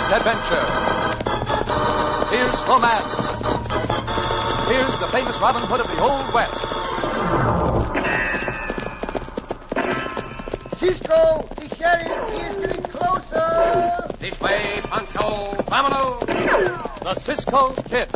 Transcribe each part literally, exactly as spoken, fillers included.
Here's adventure. Here's romance. Here's the famous Robin Hood of the Old West. Cisco, the sheriff is getting closer. This way, Pancho. Vámonos. The Cisco Kid.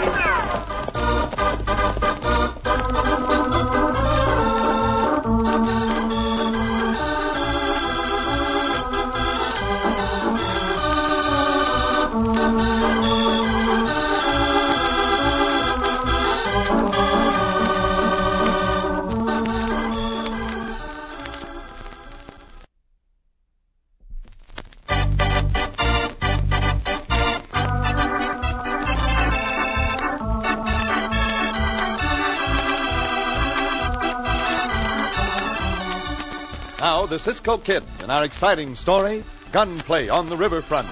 Now, the Cisco Kid in our exciting story, Gunplay on the Riverfront.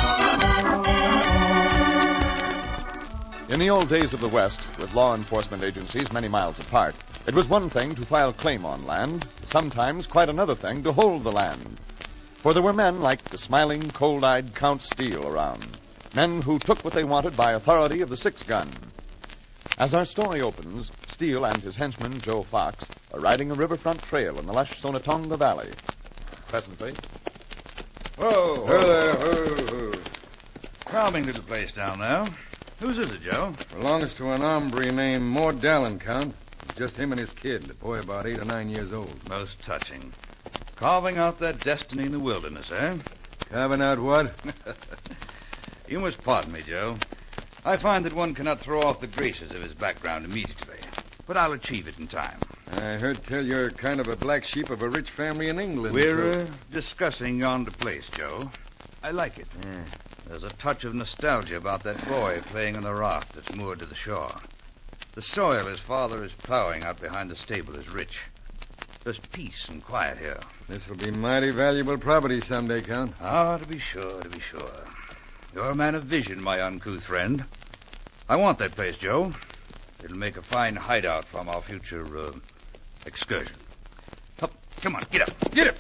In the old days of the West, with law enforcement agencies many miles apart, it was one thing to file claim on land, sometimes quite another thing to hold the land. For there were men like the smiling, cold-eyed Count Steele around, men who took what they wanted by authority of the six-gun. As our story opens, Steele and his henchman, Joe Fox, are riding a riverfront trail in the lush Sonatonga Valley. Presently... Whoa, whoa, there, whoa, whoa. Charming little place down there. Whose is it, Joe? Belongs to an hombre named Mort Dallin, Count. It's just him and his kid, a boy about eight or nine years old. Most touching. Carving out their destiny in the wilderness, eh? Carving out what? You must pardon me, Joe. I find that one cannot throw off the graces of his background immediately, but I'll achieve it in time. I heard tell you're kind of a black sheep of a rich family in England. We're so... uh, discussing yonder place, Joe. I like it. Yeah. There's a touch of nostalgia about that boy playing on the raft that's moored to the shore. The soil his father is plowing out behind the stable is rich. There's peace and quiet here. This will be mighty valuable property someday, Count. Ah, to be sure, to be sure. You're a man of vision, my uncouth friend. I want that place, Joe. It'll make a fine hideout from our future uh, excursion. Up, come on, get up, get up.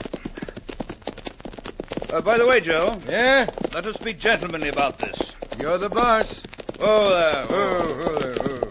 Uh, by the way, Joe. Yeah? Let us be gentlemanly about this. You're the boss. Oh, there. Oh, oh, there, oh.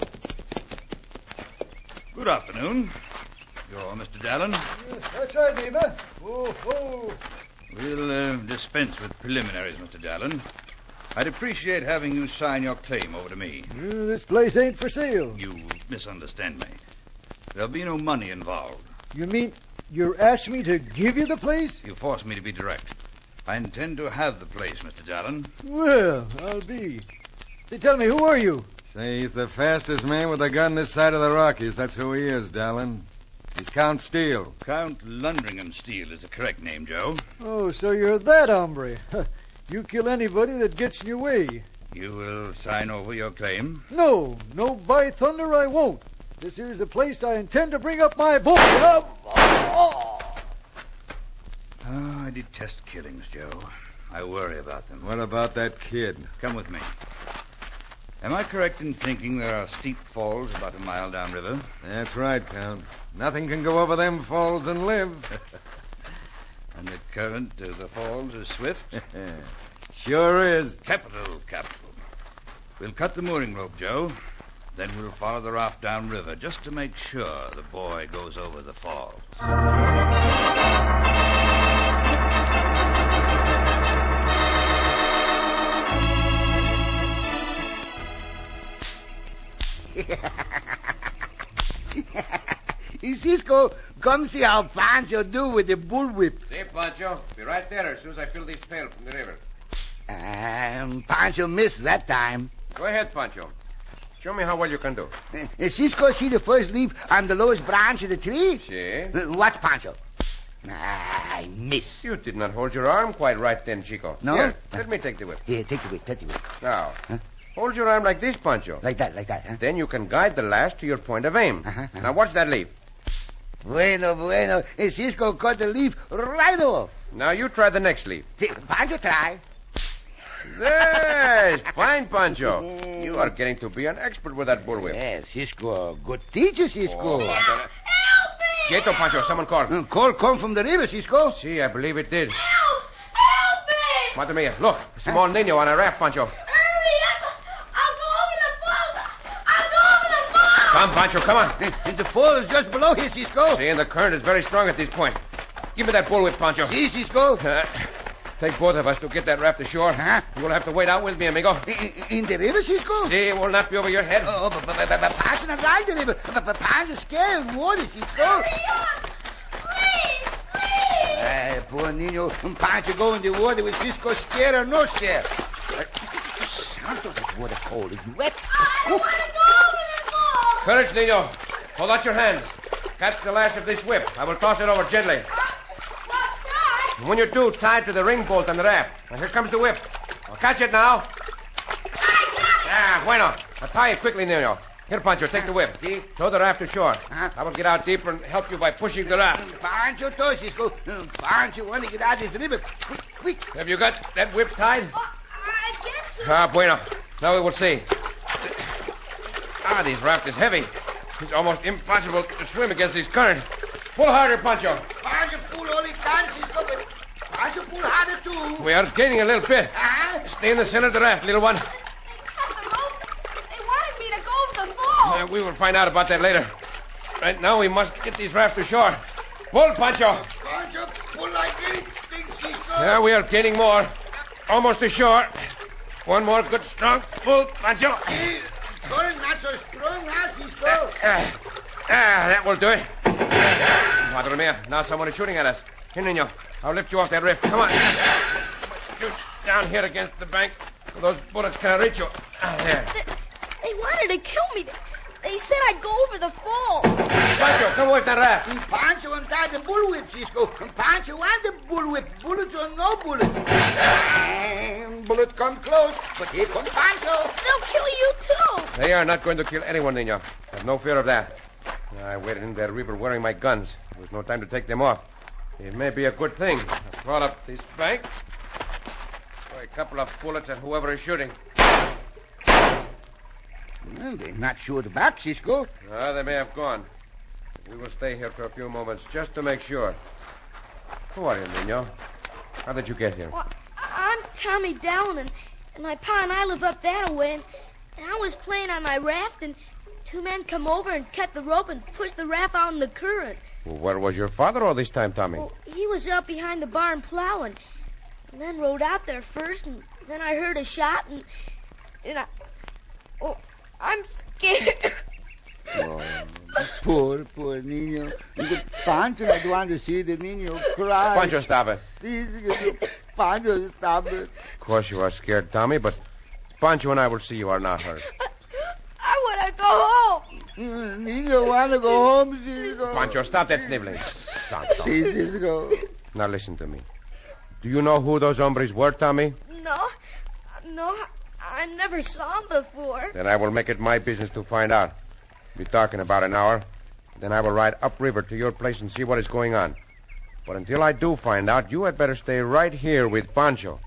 Good afternoon. You're Mister Dallin? Yes, that's right, neighbor. Oh, oh. We'll uh, dispense with preliminaries, Mister Dallin. I'd appreciate having you sign your claim over to me. Uh, this place ain't for sale. You misunderstand me. There'll be no money involved. You mean you're asking me to give you the place? You forced me to be direct. I intend to have the place, Mister Dallin. Well, I'll be. They tell me, who are you? Say, he's the fastest man with a gun this side of the Rockies. That's who he is, Dallin. He's Count Steele. Count Lundringham Steele is the correct name, Joe. Oh, so you're that hombre. You kill anybody that gets in your way. You will sign over your claim? No, no, by thunder I won't. This here's the place I intend to bring up my boy. Oh, oh. Oh, I detest killings, Joe. I worry about them. What about that kid? Come with me. Am I correct in thinking there are steep falls about a mile downriver? That's right, Count. Nothing can go over them falls and live. And the current to the falls is swift? Sure is. Capital, capital. We'll cut the mooring rope, Joe. Then we'll follow the raft downriver just to make sure the boy goes over the falls. Cisco, come see how Pancho do with the bullwhip. See, Pancho. Be right there as soon as I fill this pail from the river. Um, Pancho missed that time. Go ahead, Pancho. Show me how well you can do. Uh, Cisco, see the first leaf on the lowest branch of the tree? See? Uh, watch, Pancho. I missed. You did not hold your arm quite right then, Chico. No? Here, let me take the whip. Here, take the whip, take the whip. Now, Huh? hold your arm like this, Pancho. Like that, like that, huh? Then you can guide the lash to your point of aim. Uh-huh, uh-huh. Now, watch that leaf. Bueno, bueno. Uh, Cisco cut the leaf right off. Now, you try the next leaf. See, Pancho, try. Yes, fine, Pancho. You are getting to be an expert with that bullwhip. Yes, Cisco, good teacher, Cisco. Oh, Pancho. Quieto, Pancho. Someone call. Uh, call come from the river, Cisco. See, I believe it did. Help! Help me! Madre mia, look. Simon Nino on a raft, Pancho. Hurry up! I'll go over the falls! I'll go over the falls! Come, Pancho, come on. And the fall is just below here, Cisco. See, and the current is very strong at this point. Give me that bullwhip, Pancho. See, Cisco. Uh, take both of us to get that raft ashore. Huh? You'll have to wait out with me, amigo. In, in the river, Cisco? See, it will not be over your head. Oh, but, but, but, but Pancho not like the river. But, but Pancho scared of water, Cisco. Hurry up! Please! Please! Ah, poor Nino. Pancho go in the water with Cisco scared or no scared. Uh, Santo, that water cold. Is wet. I don't want to go over the falls! Courage, Nino. Hold out your hands. Catch the lash of this whip. I will toss it over gently. What's that? And when you do, tie it to the ring bolt on the raft. Now, here comes the whip. Now, catch it now. Ah, bueno. Now, tie it quickly, Nino. Here, Pancho, take the whip. See? Throw the raft ashore. Huh? I will get out deeper and help you by pushing the raft. Pancho, too, Cisco. Pancho want to get out of this river. Quick, quick. Have you got that whip tied? Oh, I guess so. Ah, bueno. Now we will see. Ah, this raft is heavy. It's almost impossible to swim against this current. Pull harder, Pancho. Pancho pull all he can, Cisco, but Pancho pull harder, too. We are gaining a little bit. Ah, Stay in the center of the raft, little one. They cut the rope. They wanted me to go over the falls. Uh, we will find out about that later. Right now, we must get these rafts ashore. Pull, Pancho. Pancho pull like anything, Cisco. Yeah, we are gaining more. Almost ashore. One more good strong pull, Pancho. Current not so strong now, Cisco. Ah, ah, that will do it. Madre mia, now someone is shooting at us. Here, Nino, I'll lift you off that rift. Come on. Shoot down here against the bank. Those bullets cannot reach you. Ah, there. They, they wanted to kill me. They, they said I'd go over the falls. Pancho, come with that raft. And Pancho untied the bullwhip, Cisco. And Pancho want the bullwhip. Bullets or no bullets. And bullets come close, but here comes Pancho. They'll kill you, too. They are not going to kill anyone, Nino. Have no fear of that. I waited in that river wearing my guns. There was no time to take them off. It may be a good thing. I'll crawl up this bank. Throw a couple of bullets at whoever is shooting. Well, they're not sure the back, Cisco. Ah, they may have gone. We will stay here for a few moments just to make sure. Who are you, Nino? How did you get here? Well, I'm Tommy Dallin, and, and my pa and I live up that way, and, and I was playing on my raft, and two men come over and cut the rope and pushed the raft out in the current. Well, where was your father all this time, Tommy? Well, he was out behind the barn plowing, and then rode out there first, and then I heard a shot, and, and I... Oh, I'm scared. Oh, poor, poor Nino. The Pancho, I don't want to see the Nino cry. Pancho, stop it. Pancho, stop it. Of course you are scared, Tommy, but Pancho and I will see you are not hurt. I, I want to go home. Mm, Nino want to go home, Cisco. Pancho, stop that sniveling. Santo. See, Cisco. Now listen to me. Do you know who those hombres were, Tommy? No, no, I never saw him before. Then I will make it my business to find out. Be dark in about an hour. Then I will ride upriver to your place and see what is going on. But until I do find out, you had better stay right here with Pancho.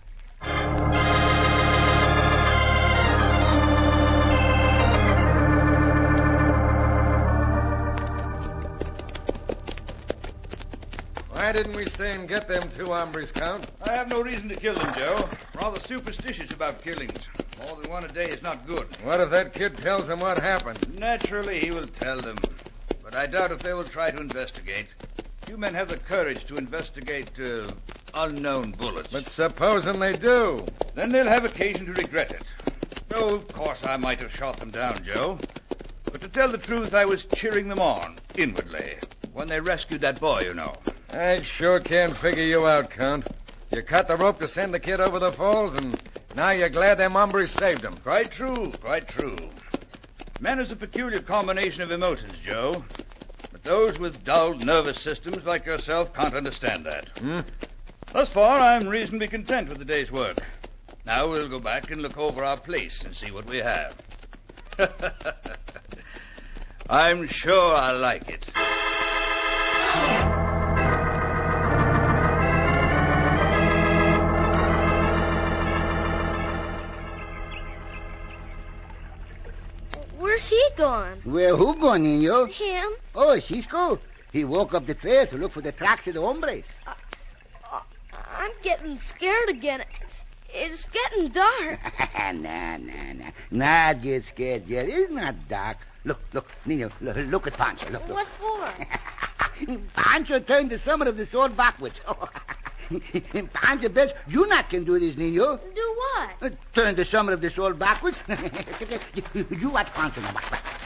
Why didn't we stay and get them two hombres, Count? I have no reason to kill them, Joe. Rather superstitious about killings. More than one a day is not good. What if that kid tells them what happened? Naturally, he will tell them. But I doubt if they will try to investigate. Few men have the courage to investigate uh, unknown bullets. But supposing they do? Then they'll have occasion to regret it. Though, of course, I might have shot them down, Joe. But to tell the truth, I was cheering them on, inwardly, when they rescued that boy, you know. I sure can't figure you out, Count. You cut the rope to send the kid over the falls, and now you're glad them hombres saved him. Quite true, quite true. Man is a peculiar combination of emotions, Joe. But those with dulled nervous systems like yourself can't understand that. Hmm? Thus far, I'm reasonably content with the day's work. Now we'll go back and look over our place and see what we have. I'm sure I like it. Where's he gone? Well, who gone, Nino? Him? Oh, Cisco. He woke up the trail to look for the tracks of the hombres. Uh, I'm getting scared again. It's getting dark. nah, nah, nah. Not get scared yet. It's not dark. Look, look, Nino, look, look at Pancho. Look, look. What for? Pancho turned the summit of the sword backwards. Pancho bets you not can do this, Nino. Do what? Uh, turn the summit of the sword backwards. You watch Pancho now.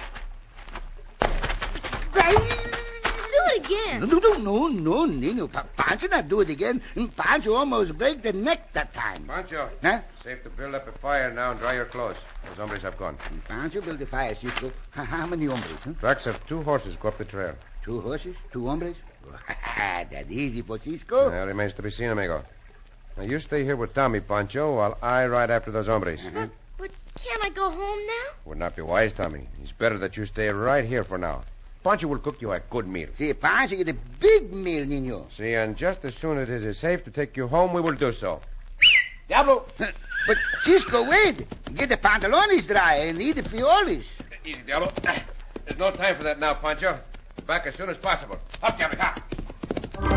Do it again. No, no, no, no, Nino. Pa- Pancho not do it again. Pancho almost break the neck that time. Pancho. Huh? Safe to build up a fire now and dry your clothes. Those hombres have gone. Pancho build a fire, Cisco. How, how many hombres, huh? Tracks of two horses go up the trail. Two horses? Two hombres? That's easy for Cisco. That remains to be seen, amigo. Now, you stay here with Tommy, Pancho, while I ride after those hombres. Uh-huh. But can't I go home now? Would not be wise, Tommy. It's better that you stay right here for now. Pancho will cook you a good meal. See, Pancho get a big meal, Nino. See, and just as soon as it is safe to take you home, we will do so. Diablo! But, Cisco, wait. Get the pantalones dry and eat the frijoles. Easy, Diablo. There's no time for that now, Pancho. Back as soon as possible. Up, Diablo, come.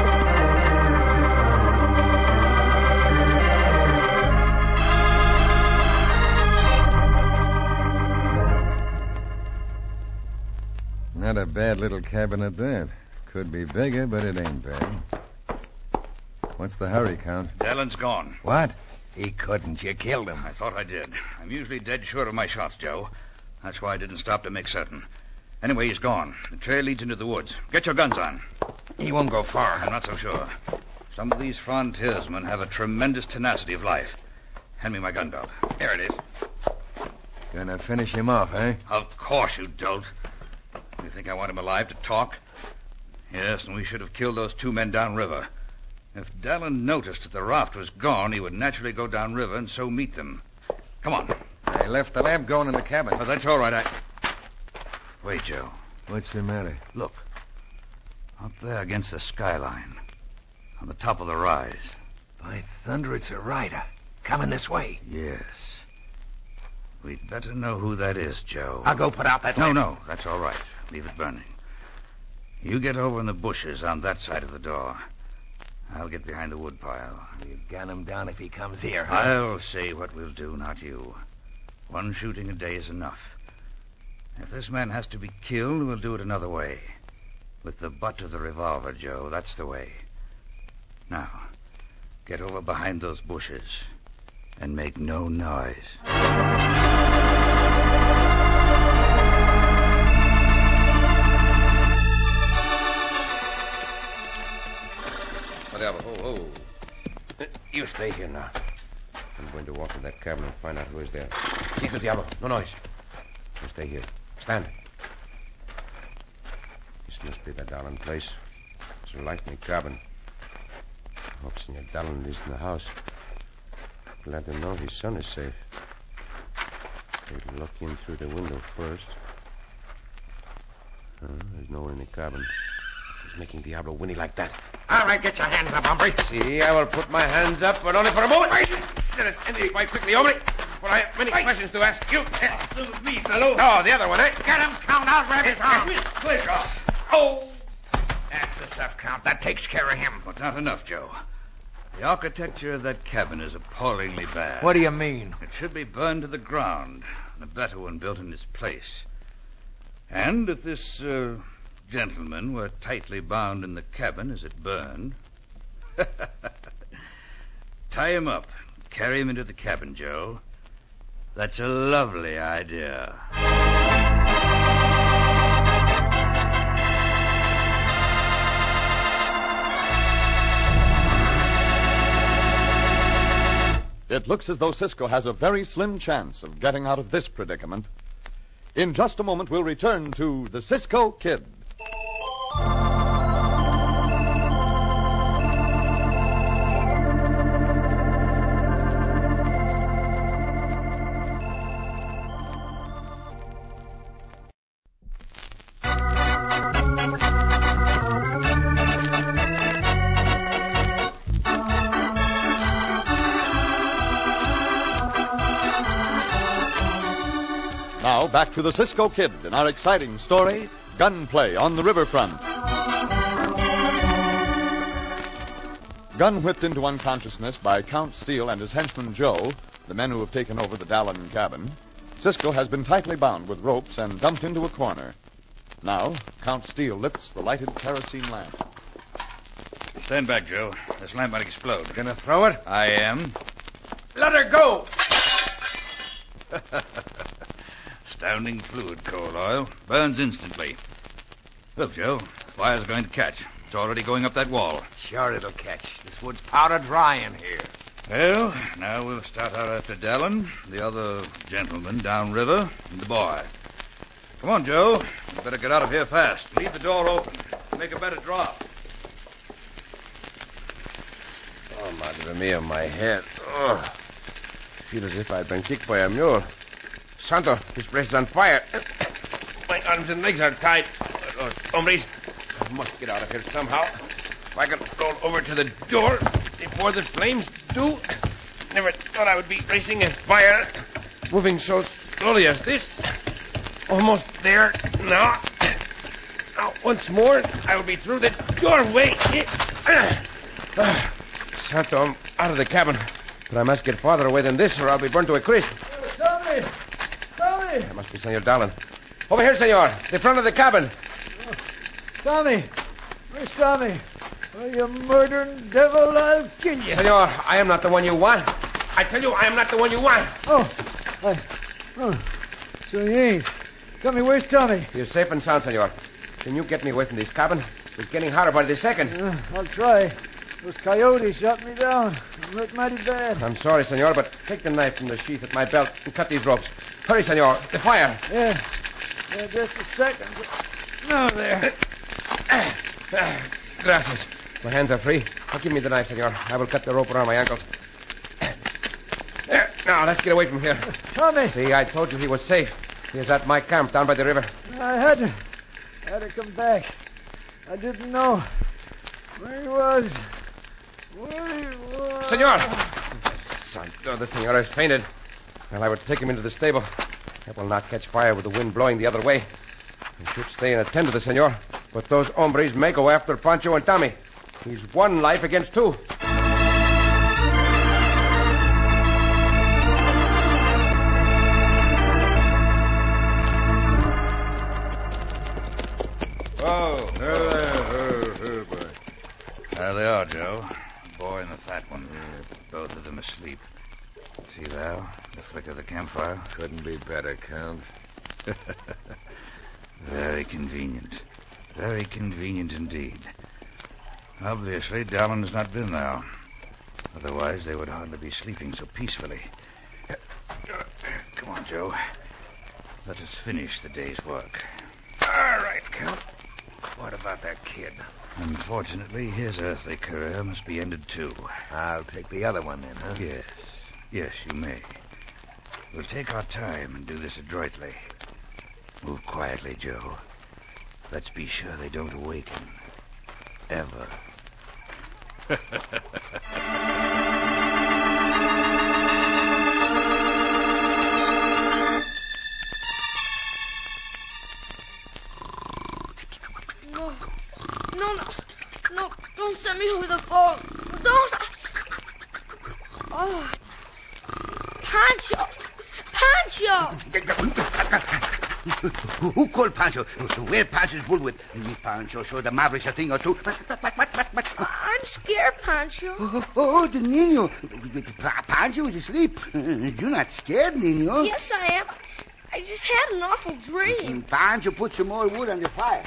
Not a bad little cabin at that. Could be bigger, but it ain't bad. What's the hurry, Count? Dallon's gone. What? He couldn't. You killed him. I thought I did. I'm usually dead sure of my shots, Joe. That's why I didn't stop to make certain. Anyway, he's gone. The trail leads into the woods. Get your guns on. He won't go far. I'm not so sure. Some of these frontiersmen have a tremendous tenacity of life. Hand me my gun belt. There it is. Gonna finish him off, eh? Of course you don't. You think I want him alive to talk? Yes, and we should have killed those two men downriver. If Dallon noticed that the raft was gone, he would naturally go downriver and so meet them. Come on. I left the lamp going in the cabin. Oh, that's all right. I... Wait, Joe. What's the matter? Look. Up there against the skyline. On the top of the rise. By thunder, it's a rider. Coming this way. Yes. We'd better know who that is, Joe. I'll go put out that No, lamp. no. That's all right. Leave it burning. You get over in the bushes on that side of the door. I'll get behind the woodpile. You gun him down if he comes here, huh? I'll say what we'll do, not you. One shooting a day is enough. If this man has to be killed, we'll do it another way. With the butt of the revolver, Joe. That's the way. Now, get over behind those bushes and make no noise. Oh, Diablo, oh, oh. You stay here now. I'm going to walk in that cabin and find out who is there. Quieto, Diablo. No noise. You stay here. Stand. This must be the Dallon place. It's a light in the cabin. I hope Senor Dallon is in the house. Glad to know his son is safe. They'd look in through the window first. Uh, there's no one in the cabin. He's making Diablo whinny like that. All right, get your hands up, hombre. See, I will put my hands up, but only for a moment. Wait. Let us end it quite quickly, hombre. For I have many Wait. questions to ask you. Uh, me, fellow. Oh, the other one, eh? Get him, Count. I'll grab his arm. Pleasure. Oh! That's the stuff, Count. That takes care of him. But not enough, Joe. The architecture of that cabin is appallingly bad. What do you mean? It should be burned to the ground, and a better one built in its place. And if this uh, gentleman were tightly bound in the cabin as it burned, tie him up, carry him into the cabin, Joe. That's a lovely idea. It looks as though Cisco has a very slim chance of getting out of this predicament. In just a moment, we'll return to the Cisco Kid. Now, back to the Cisco Kid in our exciting story, Gunplay on the Riverfront. Gun whipped into unconsciousness by Count Steele and his henchman Joe, the men who have taken over the Dallin cabin, Cisco has been tightly bound with ropes and dumped into a corner. Now, Count Steele lifts the lighted kerosene lamp. Stand back, Joe. This lamp might explode. Gonna throw it? I am. Let her go! Astounding fluid, coal oil. Burns instantly. Look, Joe. Fire's going to catch. It's already going up that wall. Sure it'll catch. This wood's powder dry in here. Well, now we'll start out after Dallin, the other gentleman downriver, and the boy. Come on, Joe. You better get out of here fast. Leave the door open. Make a better drop. Oh, madre mia, my head. Oh. Feel as if I'd been kicked by a mule. Santo, this place is on fire. My arms and legs are tied. Those hombres. I must get out of here somehow. If I can roll over to the door before the flames do. Never thought I would be racing a fire. Moving so slowly as this. Almost there now. Now, once more, I will be through the doorway. Santo, I'm out of the cabin. But I must get farther away than this, or I'll be burned to a crisp. Tommy! Tommy! That must be Senor Dallin. Over here, senor. The front of the cabin. Oh, Tommy! Where's Tommy? Oh, you murdering devil, I'll kill you. Senor, I am not the one you want. I tell you, I am not the one you want. Oh, I... Oh, so you ain't. Tommy, where's Tommy? You're safe and sound, senor. Can you get me away from this cabin? It's getting hotter by the second. Uh, I'll try. Those coyotes shot me down. I'm hurt mighty bad. I'm sorry, senor, but take the knife from the sheath at my belt and cut these ropes. Hurry, senor. The fire. Yeah. Yeah, just a second. No, there. Gracias. My hands are free. Now give me the knife, senor. I will cut the rope around my ankles. There. Now, let's get away from here. Tommy! See, I told you he was safe. He is at my camp down by the river. I had to... I had to come back. I didn't know where he was. Where he was. Senor! Santo, the senor has fainted. Well, I would take him into the stable. It will not catch fire with the wind blowing the other way. I should stay and attend to the senor. But those hombres may go after Pancho and Tommy. He's one life against two. Oh. Oh, oh, oh, boy. There they are, Joe. The boy and the fat one. Both of them asleep. See thou? The flicker of the campfire? Couldn't be better, Count. Very convenient. Very convenient indeed. Obviously, Dallin has not been there. Otherwise, they would hardly be sleeping so peacefully. Come on, Joe. Let us finish the day's work. All right, Count. What about that kid? Unfortunately, his earthly career must be ended, too. I'll take the other one then, huh? Yes. Yes, you may. We'll take our time and do this adroitly. Move quietly, Joe. Let's be sure they don't awaken. Ever. No. No, no. No, don't send me over the phone. Don't. Oh. Pancho. Pancho. Who, who called Pancho? Where Pancho's bullwhip? Pancho showed the Mavericks a thing or two. What, what, what, what, what? I'm scared, Pancho. Oh, oh, the Nino. Pancho is asleep. You're not scared, Nino. Yes, I am. I just had an awful dream. Pancho put some more wood on the fire.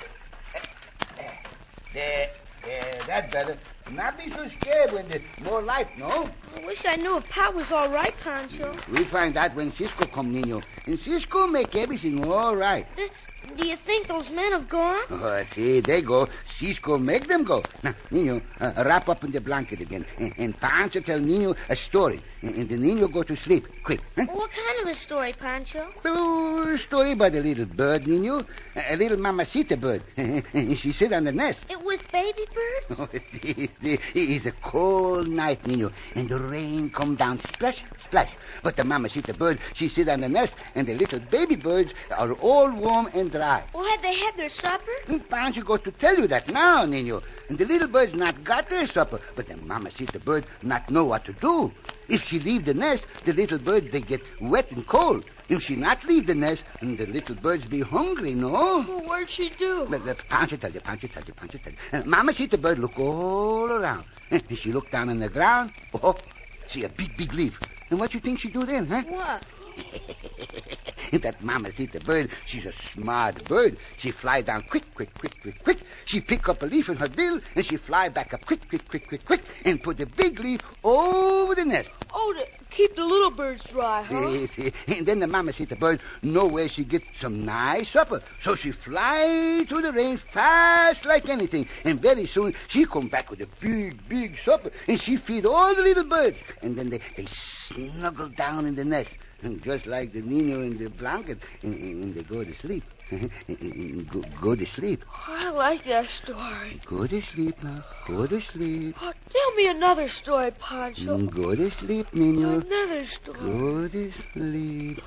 There, there, that's better. Not be so scared when there's more light, no? I wish I knew if Pa was all right, Pancho. We'll find out when Cisco come, Nino. And Cisco make everything all right. Uh, do you think those men have gone? Oh, see, they go. Cisco make them go. Now, Nino, uh, wrap up in the blanket again. And, and Pancho tell Nino a story. And, and the Nino go to sleep. Quick. Huh? What kind of a story, Pancho? Oh, story about a little bird, Nino. A, a little mamacita bird. She sit on the nest. It with baby birds? Oh, see, see, it's a cold night, Nino. And the rain come down splash, splash. But the mamacita bird, she sit on the nest. And the little baby birds are all warm and them dry. Oh, had they had their supper? Pancho goes to tell you that now, Nino. And the little birds not got their supper, but the mamacita bird not know what to do. If she leave the nest, the little birds, they get wet and cold. If she not leave the nest, and the little birds be hungry, no? Oh, what'd she do? But, but Pancho tell you, Pancho tell you, Pancho tell you. Uh, mamacita bird look all around. And she look down on the ground. Oh, see a big, big leaf. And what you think she do then, huh? What? That mamacita bird, she's a smart bird. She fly down quick, quick, quick, quick, quick. She pick up a leaf in her bill, and she fly back up quick, quick, quick, quick, quick, and put the big leaf over the nest. Oh, to keep the little birds dry, huh? And then the mamacita bird know where she get some nice supper. So she fly through the rain fast like anything. And very soon she come back with a big, big supper. And she feed all the little birds. And then they, they snuggle down in the nest. And just like the Nino in the blanket. And, and they go to sleep. go, go to sleep. Oh, I like that story. Go to sleep now. Go to sleep. Oh, tell me another story, Pancho. Go to sleep, Nino. Another story. Go to sleep.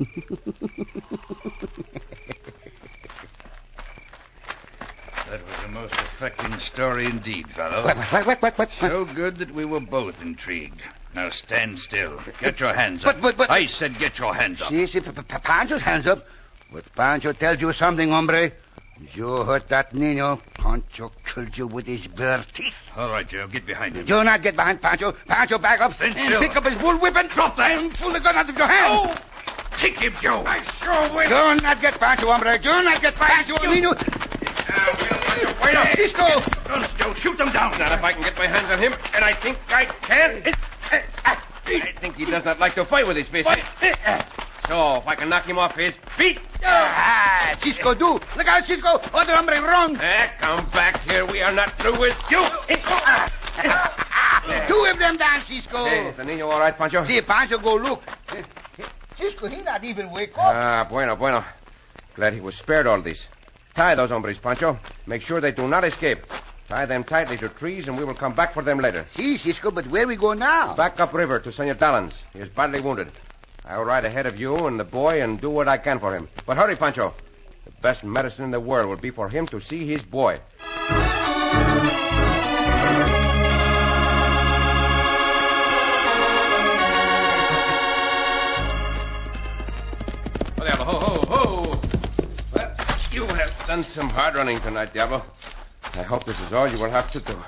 That was a most affecting story indeed, fellow. What, what, what, what, what? So good that we were both intrigued. Now stand still. Get your hands But, up. but, but... I said get your hands up. See, see, P- P- Pancho's hands up. But Pancho tells you something, hombre. You hurt that Nino. Pancho killed you with his bare teeth. All right, Joe, get behind him. Do not get behind Pancho. Pancho, back up Stand and still. pick up his bull whip and drop that and pull the gun out of your hand. Oh! Take him, Joe. I sure will. Do not get Pancho, hombre. Do not get Pancho, Nino. Wait up. Cisco. Guns, Joe. Shoot them down. Not if I can get my hands on him, and I think I can. I think he does not like to fight with his fists. So, if I can knock him off his feet. Ah, Cisco, do. Look out, Cisco. Other hombre wrong. Eh, come back here. We are not through with you. Two of them down, Cisco. Hey, is the Nino all right, Pancho? See, Pancho, go look. Cisco, he not even wake up. Ah, bueno, bueno. Glad he was spared all this. Tie those hombres, Pancho. Make sure they do not escape. Tie them tightly to trees, and we will come back for them later. See, Cisco, but where we go now? Back upriver to Senor Dallins. He is badly wounded. I'll ride ahead of you and the boy and do what I can for him. But hurry, Pancho. The best medicine in the world will be for him to see his boy. Oh, Diablo, ho, ho, ho. Well, you have done some hard running tonight, Diablo. I hope this is all you will have to do.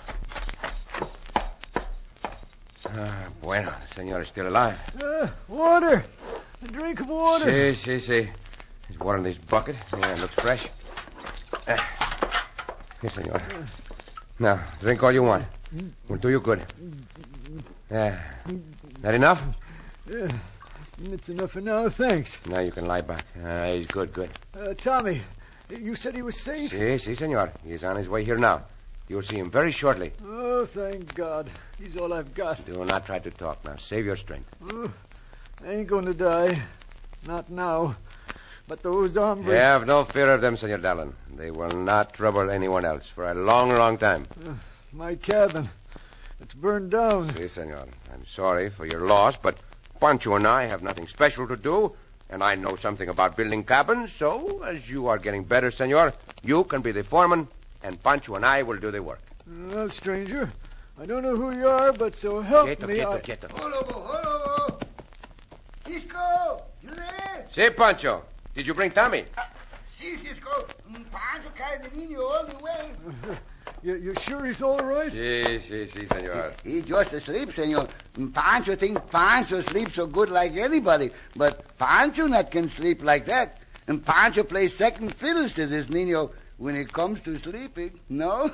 Ah, bueno, the senor is still alive. Uh, water. A drink of water. Si, si, si. There's water in this bucket. Yeah, it looks fresh. Ah. Here, senor. Now, drink all you want. Will do you good. Ah. That enough? Yeah, it's enough for now, thanks. Now you can lie back. Ah, he's good, good. Uh, Tommy, you said he was safe? Si, si, senor. He's on his way here now. You'll see him very shortly. Oh, thank God. He's all I've got. Do not try to talk now. Save your strength. Oh, I ain't going to die. Not now. But those hombres... Have no fear of them, Senor Dallin. They will not trouble anyone else for a long, long time. Uh, my cabin. It's burned down. Si, senor. I'm sorry for your loss, but Pancho and I have nothing special to do, and I know something about building cabins, so as you are getting better, senor, you can be the foreman, and Pancho and I will do the work. Well, stranger, I don't know who you are, but so help Quieto, me... quieto, I... quieto. Holobo, holobo. Cisco, you there? Si, Pancho. Did you bring Tommy? Uh, si, Cisco. Pancho carried the Nino all the way. You, you sure he's all right? Si, si, si, senor. He's just asleep, senor. Pancho think Pancho sleeps so good like anybody, but Pancho not can sleep like that. And Pancho plays second fiddle to this Nino when it comes to sleeping, no?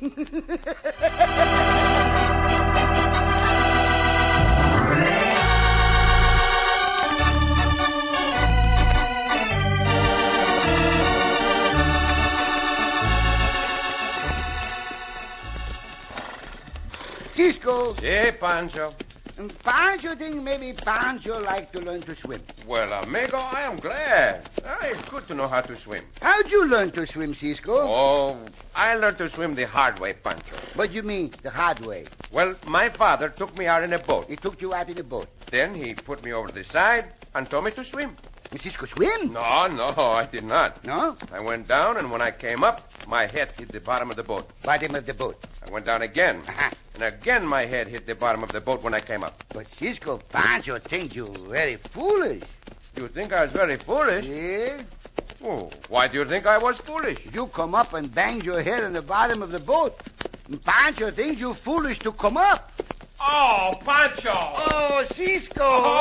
Cisco. Si, Pancho. Pancho think maybe Pancho like to learn to swim. Well, amigo, I am glad. Ah, it's good to know how to swim. How'd you learn to swim, Cisco? Oh, I learned to swim the hard way, Pancho. What do you mean, the hard way? Well, my father took me out in a boat. He took you out in a boat. Then he put me over the side and told me to swim. Cisco swim? No, no, I did not. No? I went down, and when I came up, my head hit the bottom of the boat. Bottom of the boat. I went down again. Uh-huh. And again, my head hit the bottom of the boat when I came up. But Cisco, Pancho thinks you very foolish. You think I was very foolish? Yeah? Oh, why do you think I was foolish? You come up and bang your head on the bottom of the boat. Pancho thinks you foolish to come up. Oh, Pancho! Oh, Cisco!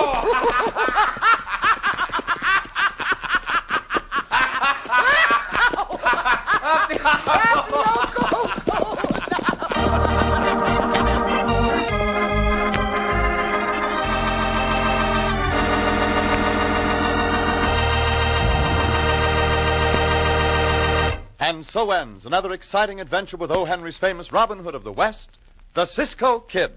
And so ends another exciting adventure with O. Henry's famous Robin Hood of the West, the Cisco Kid.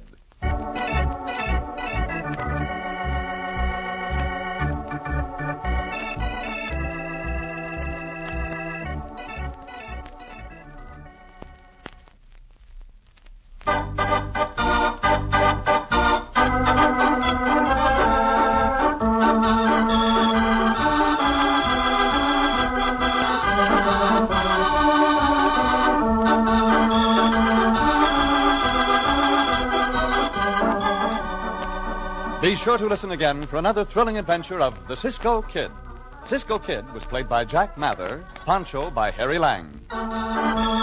Be sure to listen again for another thrilling adventure of the Cisco Kid. Cisco Kid was played by Jack Mather, Pancho by Harry Lang.